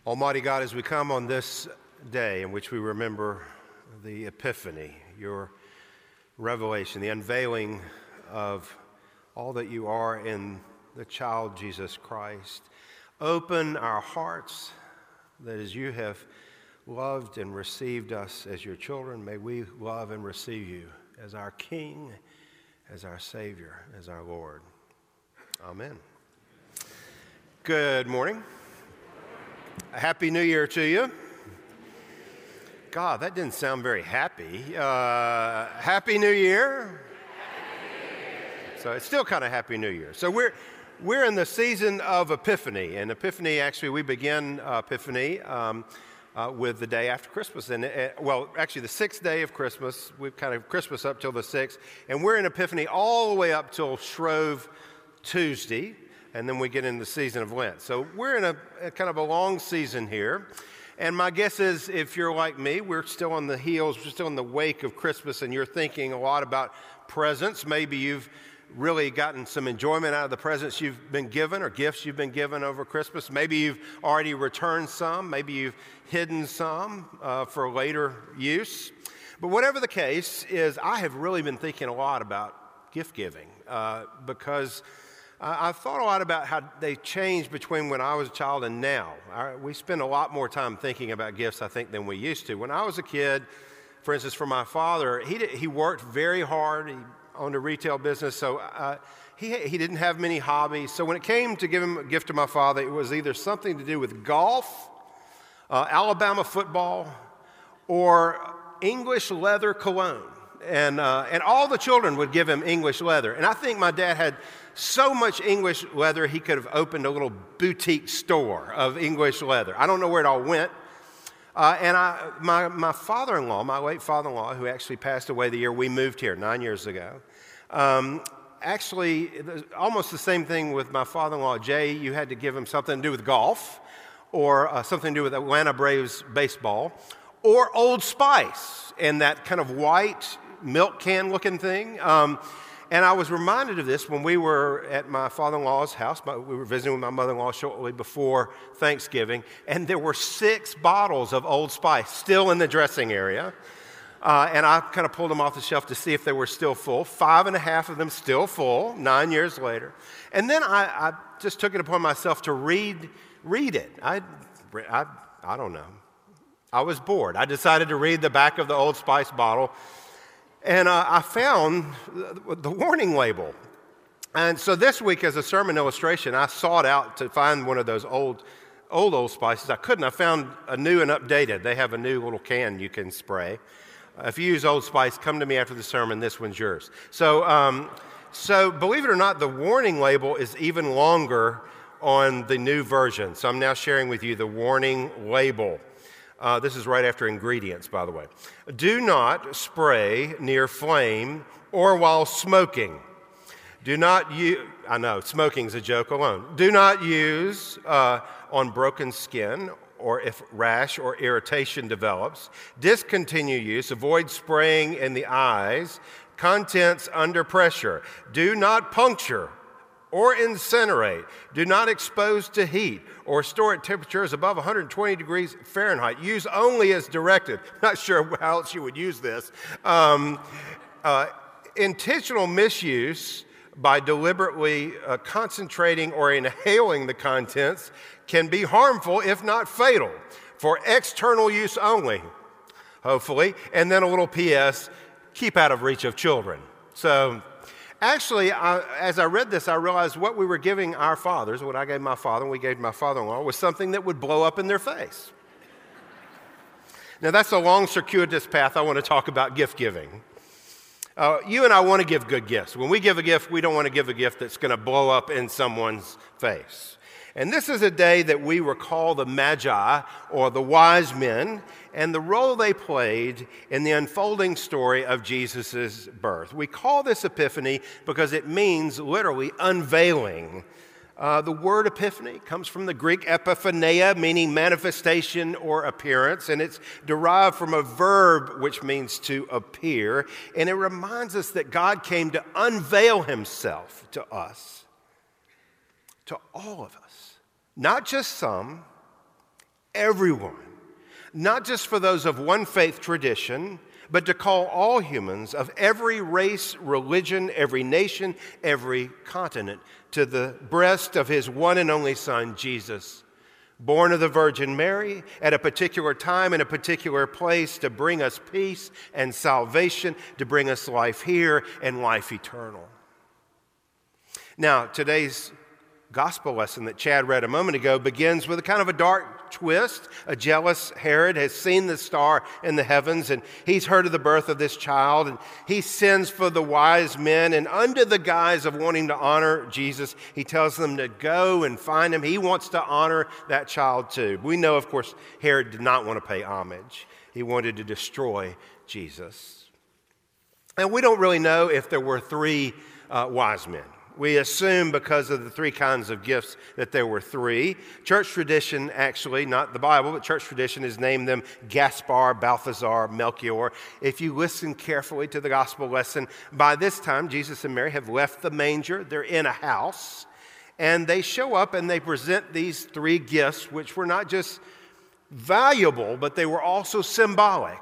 Almighty God, as we come on this day in which we remember the Epiphany, your revelation, the unveiling of all that you are in the child Jesus Christ, open our hearts that as you have loved and received us as your children, may we love and receive you as our King, as our Savior, as our Lord. Amen. Good morning. A Happy New Year to you. God, that didn't sound very happy. Happy New Year. So it's still kind of Happy New Year. So we're in the season of Epiphany, and Epiphany, actually, we begin Epiphany with the day after Christmas, and actually the sixth day of Christmas. We've kind of Christmas up till the 6th, and we're in Epiphany all the way up till Shrove Tuesday, and then we get into the season of Lent. So we're in a kind of a long season here. And my guess is, if you're like me, we're still on the heels, we're still in the wake of Christmas, and you're thinking a lot about presents. Maybe you've really gotten some enjoyment out of the presents you've been given or gifts you've been given over Christmas. Maybe you've already returned some. Maybe you've hidden some for later use. But whatever the case is, I have really been thinking a lot about gift giving because I've thought a lot about how they changed between when I was a child and now. We spend a lot more time thinking about gifts, I think, than we used to. When I was a kid, for instance, for my father, he worked very hard. He owned a retail business, so he didn't have many hobbies. So when it came to giving a gift to my father, it was either something to do with golf, Alabama football, or English leather cologne. And all the children would give him English leather. And I think my dad had so much English leather, he could have opened a little boutique store of English leather. I don't know where it all went. My father-in-law, my late father-in-law, who actually passed away the year we moved here 9 years ago, actually, almost the same thing with my father-in-law, Jay. You had to give him something to do with golf or something to do with Atlanta Braves baseball or Old Spice and that kind of white milk can looking thing. And I was reminded of this when we were at my father-in-law's house. We were visiting with my mother-in-law shortly before Thanksgiving, and there were 6 bottles of Old Spice still in the dressing area. And I kind of pulled them off the shelf to see if they were still full. 5.5 of them still full, 9 years later. And then I just took it upon myself to read it. I don't know. I was bored. I decided to read the back of the Old Spice bottle. And I found the warning label. And so this week, as a sermon illustration, I sought out to find one of those old Spices. I couldn't. I found a new and updated. They have a new little can you can spray. If you use Old Spice, come to me after the sermon. This one's yours. So believe it or not, the warning label is even longer on the new version. So I'm now sharing with you the warning label. This is right after ingredients, by the way. Do not spray near flame or while smoking. Do not use, I know, smoking's a joke alone. Do not use on broken skin or if rash or irritation develops. Discontinue use. Avoid spraying in the eyes. Contents under pressure. Do not puncture or incinerate. Do not expose to heat or store at temperatures above 120 degrees Fahrenheit. Use only as directed. Not sure how else you would use this. Intentional misuse by deliberately concentrating or inhaling the contents can be harmful, if not fatal, for external use only, hopefully. And then a little P.S., keep out of reach of children. So, actually, as I read this, I realized what we were giving our fathers, what I gave my father and we gave my father-in-law, was something that would blow up in their face. Now, that's a long, circuitous path. I want to talk about gift giving. You and I want to give good gifts. When we give a gift, we don't want to give a gift that's going to blow up in someone's face. And this is a day that we recall the Magi, or the wise men, and the role they played in the unfolding story of Jesus' birth. We call this Epiphany because it means literally unveiling. The word epiphany comes from the Greek epiphaneia, meaning manifestation or appearance, and it's derived from a verb which means to appear. And it reminds us that God came to unveil himself to us, to all of us. Not just some, Everyone. Not just for those of one faith tradition, but to call all humans of every race, religion, every nation, every continent to the breast of his one and only Son, Jesus, born of the Virgin Mary at a particular time in a particular place to bring us peace and salvation, to bring us life here and life eternal. Now, today's gospel lesson that Chad read a moment ago begins with a kind of a dark twist. A jealous Herod has seen the star in the heavens, and he's heard of the birth of this child, and he sends for the wise men, and under the guise of wanting to honor Jesus, he tells them to go and find him. He wants to honor that child too. We know, of course, Herod did not want to pay homage. He wanted to destroy Jesus. And we don't really know if there were three wise men. We assume because of the three kinds of gifts that there were three. Church tradition, actually, not the Bible, but church tradition has named them Gaspar, Balthazar, Melchior. If you listen carefully to the gospel lesson, by this time, Jesus and Mary have left the manger. They're in a house, and they show up and they present these three gifts, which were not just valuable, but they were also symbolic.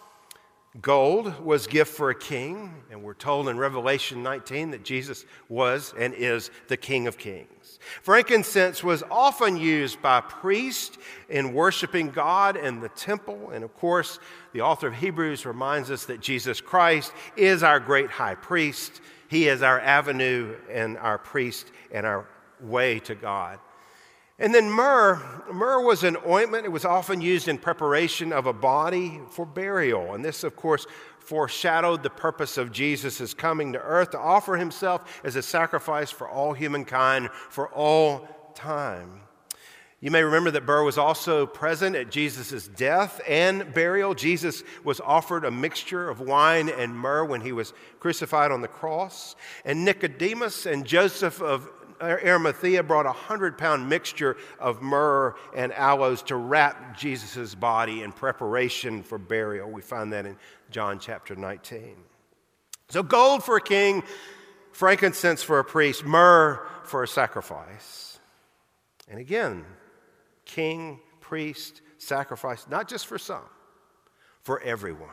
Gold was gift for a king, and we're told in Revelation 19 that Jesus was and is the King of Kings. Frankincense was often used by priests in worshiping God in the temple, and of course, the author of Hebrews reminds us that Jesus Christ is our great high priest. He is our avenue and our priest and our way to God. And then myrrh was an ointment. It was often used in preparation of a body for burial. And this, of course, foreshadowed the purpose of Jesus' coming to earth to offer himself as a sacrifice for all humankind for all time. You may remember that myrrh was also present at Jesus' death and burial. Jesus was offered a mixture of wine and myrrh when he was crucified on the cross. And Nicodemus and Joseph of Arimathea brought a 100-pound mixture of myrrh and aloes to wrap Jesus' body in preparation for burial. We find that in John chapter 19. So gold for a king, frankincense for a priest, myrrh for a sacrifice. And again, king, priest, sacrifice, not just for some, for everyone.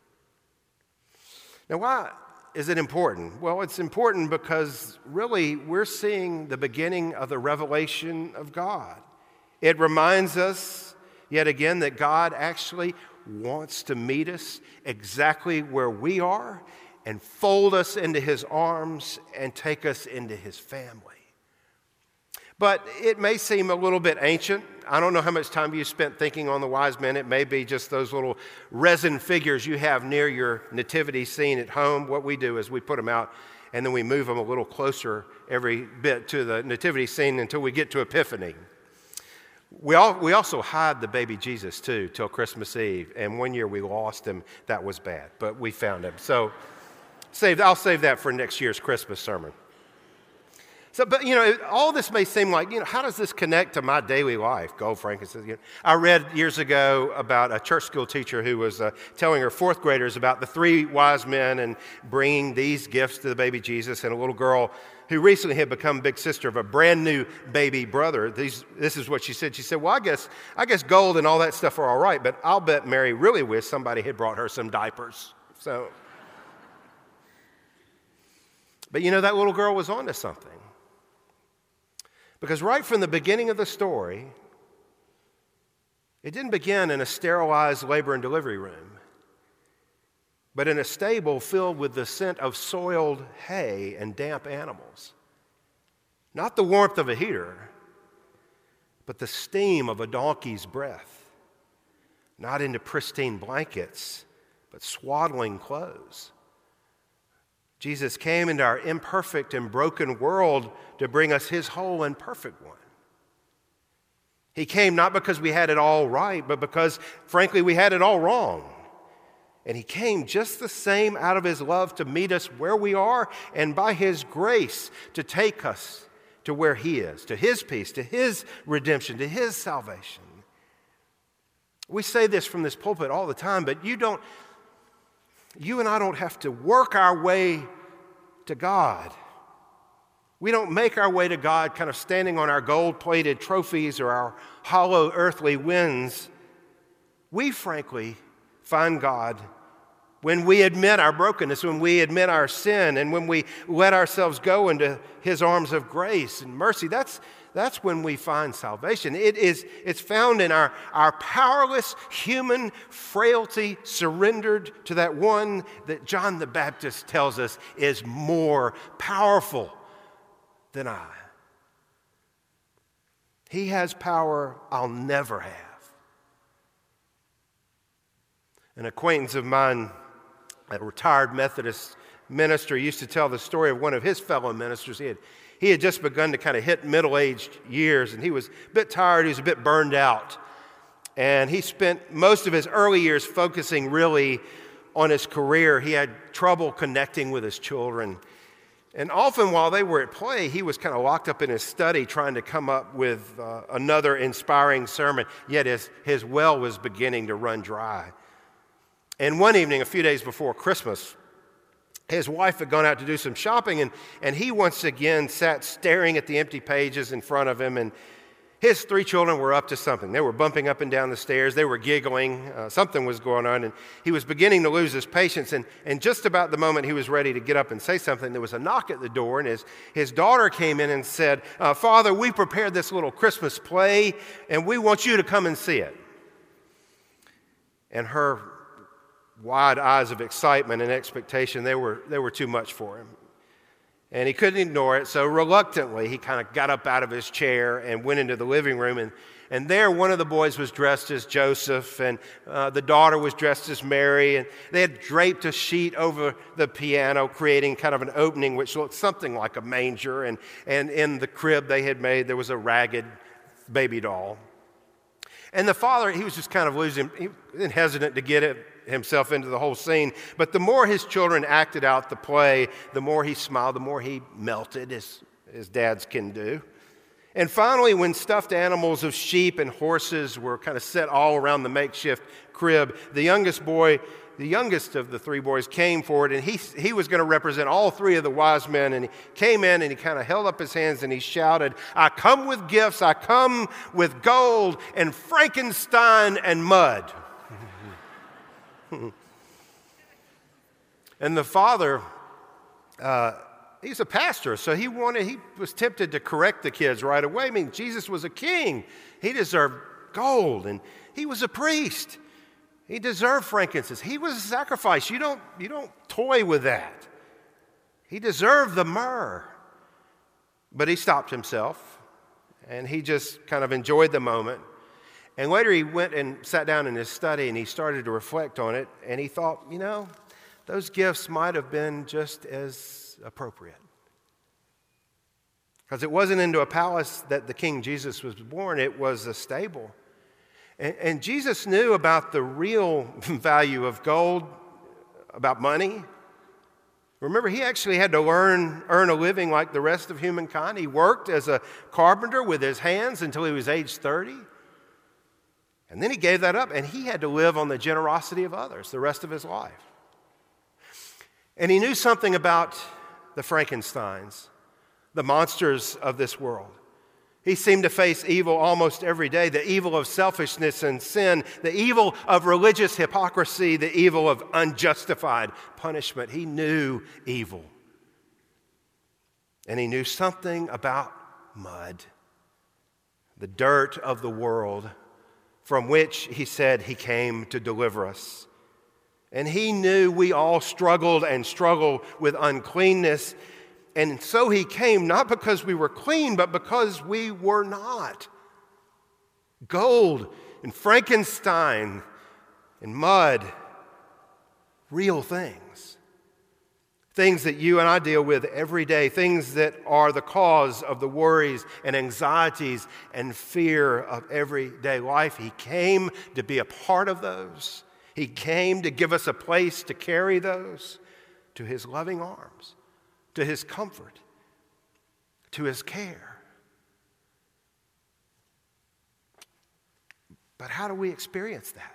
Now, why is it important? Well, it's important because really we're seeing the beginning of the revelation of God. It reminds us yet again that God actually wants to meet us exactly where we are and fold us into his arms and take us into his family. But it may seem a little bit ancient. I don't know how much time you spent thinking on the wise men. It may be just those little resin figures you have near your nativity scene at home. What we do is we put them out and then we move them a little closer every bit to the nativity scene until we get to Epiphany. We also hide the baby Jesus too till Christmas Eve. And one year we lost him. That was bad, but we found him. So I'll save that for next year's Christmas sermon. So, but all this may seem like, how does this connect to my daily life? Gold, frankincense. I read years ago about a church school teacher who was telling her fourth graders about the three wise men and bringing these gifts to the baby Jesus, and a little girl who recently had become big sister of a brand new baby brother. This is what she said. She said, "Well, I guess gold and all that stuff are all right, but I'll bet Mary really wished somebody had brought her some diapers." So, but that little girl was onto something. Because right from the beginning of the story, it didn't begin in a sterilized labor and delivery room, but in a stable filled with the scent of soiled hay and damp animals. Not the warmth of a heater, but the steam of a donkey's breath. Not into pristine blankets, but swaddling clothes. Jesus came into our imperfect and broken world to bring us his whole and perfect one. He came not because we had it all right, but because, frankly, we had it all wrong. And he came just the same out of his love to meet us where we are, and by his grace to take us to where he is, to his peace, to his redemption, to his salvation. We say this from this pulpit all the time, but you and I don't have to work our way to God. We don't make our way to God kind of standing on our gold-plated trophies or our hollow earthly wins. We frankly find God when we admit our brokenness, when we admit our sin, and when we let ourselves go into His arms of grace and mercy. That's when we find salvation. It's found in our powerless human frailty surrendered to that one that John the Baptist tells us is more powerful than I. He has power I'll never have. An acquaintance of mine, a retired Methodist minister, used to tell the story of one of his fellow ministers. He had just begun to kind of hit middle-aged years, and he was a bit tired, he was a bit burned out. And he spent most of his early years focusing really on his career. He had trouble connecting with his children. And often while they were at play, he was kind of locked up in his study trying to come up with another inspiring sermon, yet his well was beginning to run dry. And one evening, a few days before Christmas, his wife had gone out to do some shopping, and he once again sat staring at the empty pages in front of him, and his 3 children were up to something. They were bumping up and down the stairs. They were giggling. Something was going on, and he was beginning to lose his patience, and just about the moment he was ready to get up and say something, there was a knock at the door, and his daughter came in and said, "Father, we prepared this little Christmas play, and we want you to come and see it." And her wide eyes of excitement and expectation, they were too much for him. And he couldn't ignore it, so reluctantly he kind of got up out of his chair and went into the living room. And there one of the boys was dressed as Joseph, and the daughter was dressed as Mary, and they had draped a sheet over the piano, creating kind of an opening which looked something like a manger. And in the crib they had made, there was a ragged baby doll. And the father, he was just kind of he was hesitant to get himself into the whole scene. But the more his children acted out the play, the more he smiled, the more he melted, as dads can do. And finally, when stuffed animals of sheep and horses were kind of set all around the makeshift crib, the youngest of the 3 boys came forward, and he was going to represent all 3 of the wise men. And he came in and he kind of held up his hands and he shouted, "I come with gifts, I come with gold and Frankenstein and mud." And the father, he's a pastor, so he was tempted to correct the kids right away. I mean, Jesus was a king. He deserved gold, and he was a priest. He deserved frankincense. He was a sacrifice. You don't toy with that. He deserved the myrrh. But he stopped himself, and he just kind of enjoyed the moment. And later he went and sat down in his study, and he started to reflect on it, and he thought, those gifts might have been just as appropriate. Because it wasn't into a palace that the King Jesus was born, it was a stable. And Jesus knew about the real value of gold, about money. Remember, he actually had to earn a living like the rest of humankind. He worked as a carpenter with his hands until he was age 30. And then he gave that up, and he had to live on the generosity of others the rest of his life. And he knew something about the Frankensteins, the monsters of this world. He seemed to face evil almost every day, the evil of selfishness and sin, the evil of religious hypocrisy, the evil of unjustified punishment. He knew evil. And he knew something about mud, the dirt of the world, from which he said he came to deliver us. And he knew we all struggled and struggle with uncleanness. And so he came not because we were clean, but because we were not. Gold and Frankenstein and mud, real things. Things that you and I deal with every day, things that are the cause of the worries and anxieties and fear of everyday life. He came to be a part of those. He came to give us a place to carry those to his loving arms, to his comfort, to his care. But how do we experience that?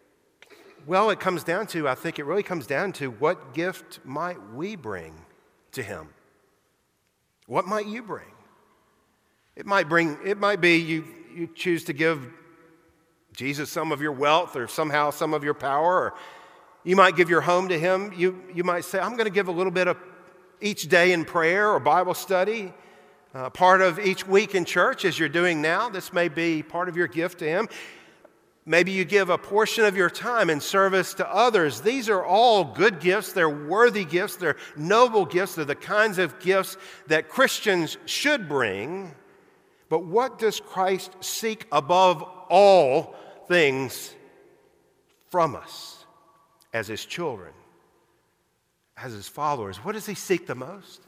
Well, I think it really comes down to what gift might we bring to him? What might you bring? It might be you choose to give Jesus some of your wealth or somehow some of your power, or you might give your home to him. You might say, I'm going to give a little bit of each day in prayer or Bible study, part of each week in church as you're doing now. This may be part of your gift to him. Maybe you give a portion of your time in service to others. These are all good gifts. They're worthy gifts. They're noble gifts. They're the kinds of gifts that Christians should bring. But what does Christ seek above all things from us as his children, as his followers? What does he seek the most?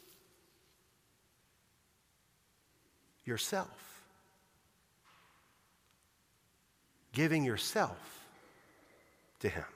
Yourself. Giving yourself to him.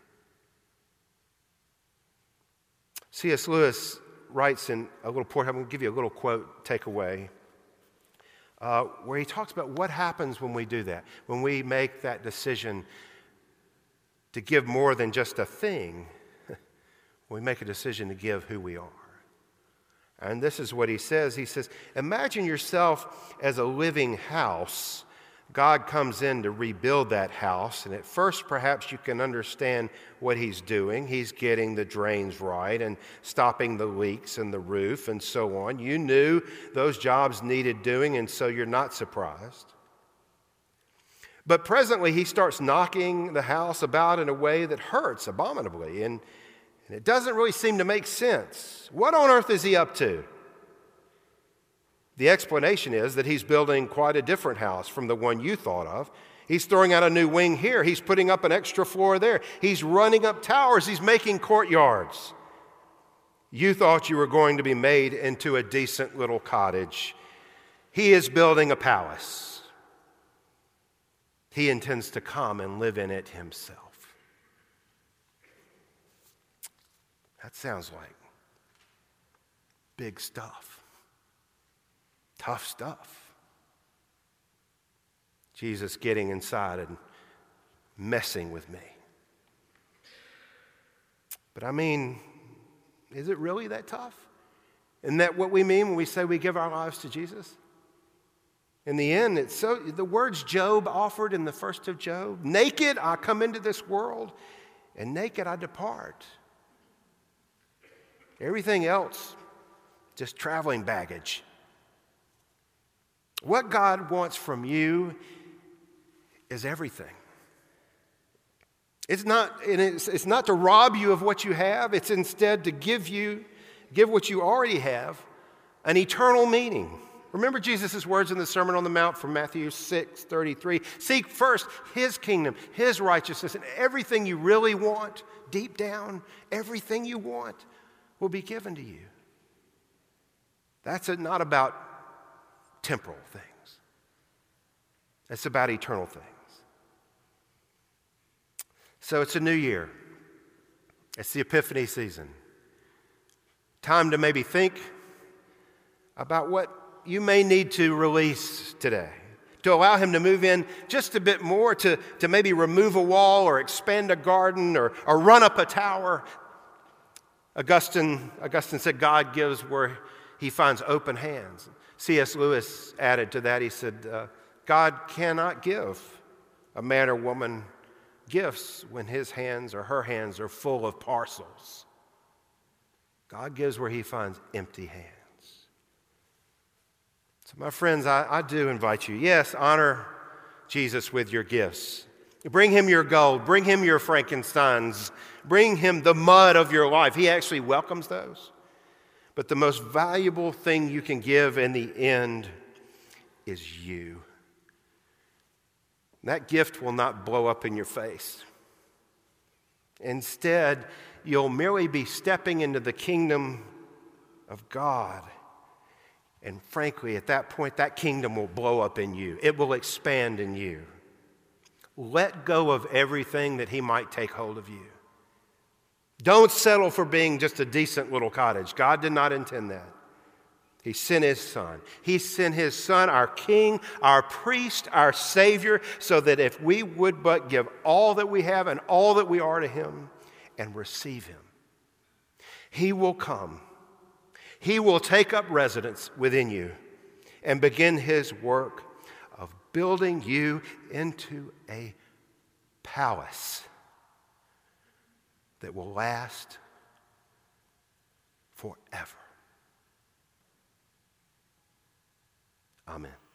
C.S. Lewis writes in a little portion, I'm going to give you a little quote, takeaway, where he talks about what happens when we do that, when we make that decision to give more than just a thing. We make a decision to give who we are. And this is what he says. He says, imagine yourself as a living house. God comes in to rebuild that house, and at first perhaps you can understand what he's doing. He's getting the drains right and stopping the leaks in the roof and so on. You knew those jobs needed doing, and so you're not surprised. But presently he starts knocking the house about in a way that hurts abominably, and it doesn't really seem to make sense. What on earth is he up to? The explanation is that he's building quite a different house from the one you thought of. He's throwing out a new wing here. He's putting up an extra floor there. He's running up towers. He's making courtyards. You thought you were going to be made into a decent little cottage. He is building a palace. He intends to come and live in it himself. That sounds like big stuff. Tough stuff. Jesus getting inside and messing with me. But I mean, is it really that tough? Isn't that what we mean when we say we give our lives to Jesus? In the end, the words Job offered in the first of Job, naked I come into this world, and naked I depart. Everything else, just traveling baggage. What God wants from you is everything. It's not to rob you of what you have. It's instead to give what you already have an eternal meaning. Remember Jesus' words in the Sermon on the Mount from Matthew 6:33. Seek first his kingdom, his righteousness, and everything you really want, deep down, everything you want will be given to you. That's not about temporal things. It's about eternal things. So it's a new year. It's the Epiphany season. Time to maybe think about what you may need to release today, to allow him to move in just a bit more, to maybe remove a wall or expand a garden or run up a tower. Augustine said God gives where he finds open hands. C.S. Lewis added to that, he said, God cannot give a man or woman gifts when his hands or her hands are full of parcels. God gives where he finds empty hands. So my friends, I do invite you, yes, honor Jesus with your gifts. Bring him your gold, bring him your Frankensteins, bring him the mud of your life. He actually welcomes those. But the most valuable thing you can give in the end is you. That gift will not blow up in your face. Instead, you'll merely be stepping into the kingdom of God. And frankly, at that point, that kingdom will blow up in you. It will expand in you. Let go of everything that he might take hold of you. Don't settle for being just a decent little cottage. God did not intend that. He sent his son. He sent his son, our king, our priest, our savior, so that if we would but give all that we have and all that we are to him and receive him, he will come He will take up residence within you and begin his work of building you into a palace that will last forever. Amen.